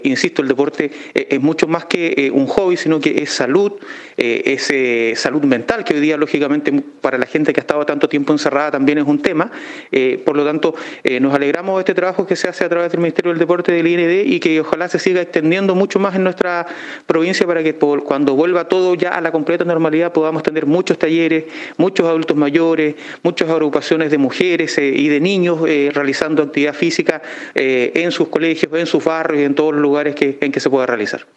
Insisto, el deporte es mucho más que un hobby, sino que es salud, salud mental, que hoy día, lógicamente, para la gente que ha estado tanto tiempo encerrada también es un tema. Por lo tanto, nos alegramos de este trabajo que se hace a través del Ministerio del Deporte del IND y que ojalá se siga extendiendo mucho más en nuestra provincia para que cuando vuelva todo ya a la completa normalidad podamos tener muchos talleres, muchos adultos mayores, muchas agrupaciones de mujeres y de niños realizando actividad física en sus colegios, en sus barrios y en todos los lugares en que se pueda realizar.